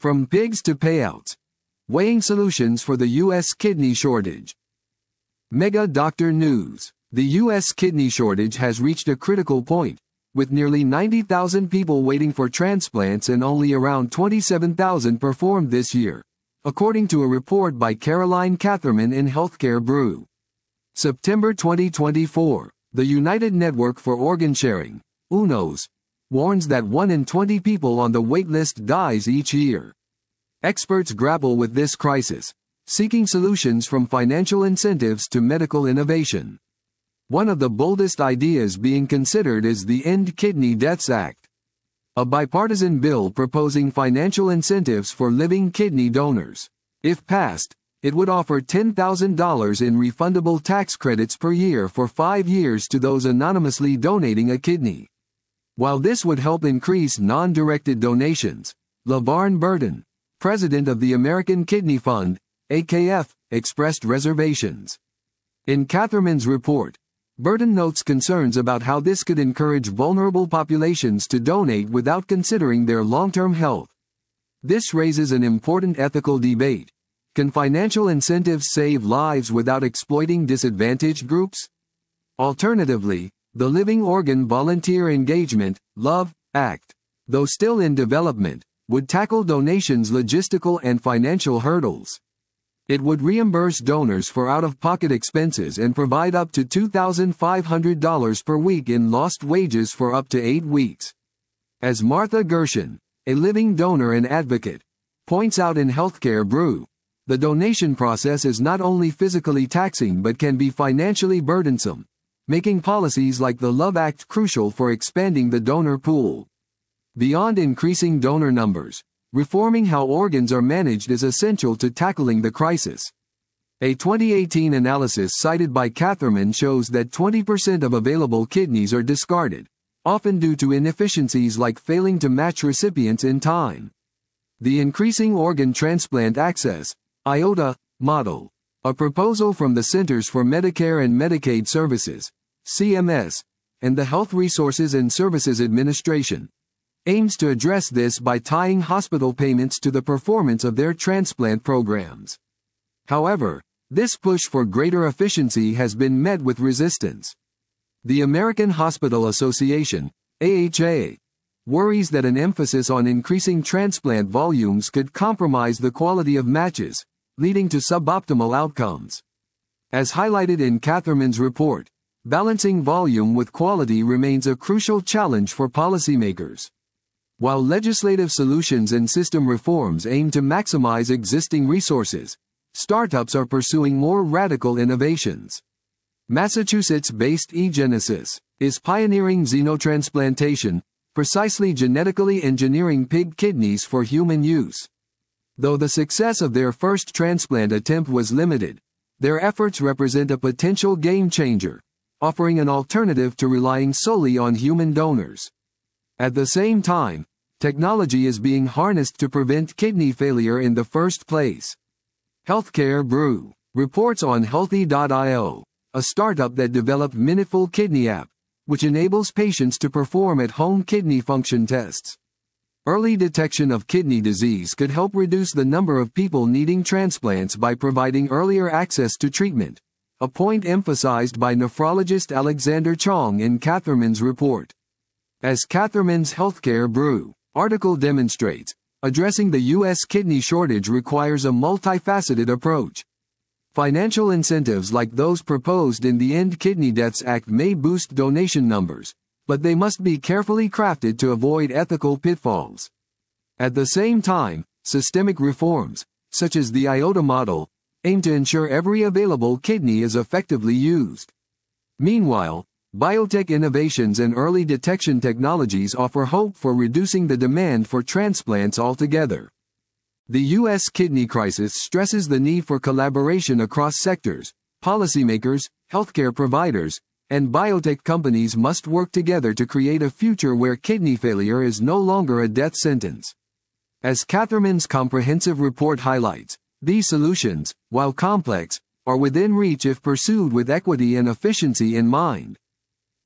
From pigs to payouts. Weighing solutions for the U.S. kidney shortage. Mega Doctor News. The U.S. kidney shortage has reached a critical point, with nearly 90,000 people waiting for transplants and only around 27,000 performed this year, according to a report by Caroline Catherman in Healthcare Brew. September 2024, the United Network for Organ Sharing, UNOS, warns that 1 in 20 people on the waitlist dies each year. Experts grapple with this crisis, seeking solutions from financial incentives to medical innovation. One of the boldest ideas being considered is the End Kidney Deaths Act, a bipartisan bill proposing financial incentives for living kidney donors. If passed, it would offer $10,000 in refundable tax credits per year for 5 years to those anonymously donating a kidney. While this would help increase non-directed donations, LaVarn Burton, president of the American Kidney Fund, AKF, expressed reservations. In Catherman's report, Burton notes concerns about how this could encourage vulnerable populations to donate without considering their long-term health. This raises an important ethical debate. Can financial incentives save lives without exploiting disadvantaged groups? Alternatively, the Living Organ Volunteer Engagement, LOVE, Act, though still in development, would tackle donations' logistical and financial hurdles. It would reimburse donors for out-of-pocket expenses and provide up to $2,500 per week in lost wages for up to 8 weeks. As Martha Gershon, a living donor and advocate, points out in Healthcare Brew, the donation process is not only physically taxing but can be financially burdensome, making policies like the LOVE Act crucial for expanding the donor pool. Beyond increasing donor numbers, reforming how organs are managed is essential to tackling the crisis. A 2018 analysis cited by Catherman shows that 20% of available kidneys are discarded, often due to inefficiencies like failing to match recipients in time. The Increasing Organ Transplant Access, IOTA, model, a proposal from the Centers for Medicare and Medicaid Services, CMS, and the Health Resources and Services Administration, aims to address this by tying hospital payments to the performance of their transplant programs. However, this push for greater efficiency has been met with resistance. The American Hospital Association, AHA, worries that an emphasis on increasing transplant volumes could compromise the quality of matches, leading to suboptimal outcomes. As highlighted in Catherman's report, balancing volume with quality remains a crucial challenge for policymakers. While legislative solutions and system reforms aim to maximize existing resources, startups are pursuing more radical innovations. Massachusetts-based eGenesis is pioneering xenotransplantation, precisely genetically engineering pig kidneys for human use. Though the success of their first transplant attempt was limited, their efforts represent a potential game changer, offering an alternative to relying solely on human donors. At the same time, technology is being harnessed to prevent kidney failure in the first place. Healthcare Brew reports on Healthy.io, a startup that developed Minuteful Kidney app, which enables patients to perform at-home kidney function tests. Early detection of kidney disease could help reduce the number of people needing transplants by providing earlier access to treatment, a point emphasized by nephrologist Alexander Chong in Catherman's report. As Catherman's Healthcare Brew article demonstrates, addressing the U.S. kidney shortage requires a multifaceted approach. Financial incentives like those proposed in the End Kidney Deaths Act may boost donation numbers, but they must be carefully crafted to avoid ethical pitfalls. At the same time, systemic reforms, such as the IOTA model, aim to ensure every available kidney is effectively used. Meanwhile, biotech innovations and early detection technologies offer hope for reducing the demand for transplants altogether. The U.S. kidney crisis stresses the need for collaboration across sectors. Policymakers, healthcare providers, and biotech companies must work together to create a future where kidney failure is no longer a death sentence. As Catherman's comprehensive report highlights, these solutions, while complex, are within reach if pursued with equity and efficiency in mind.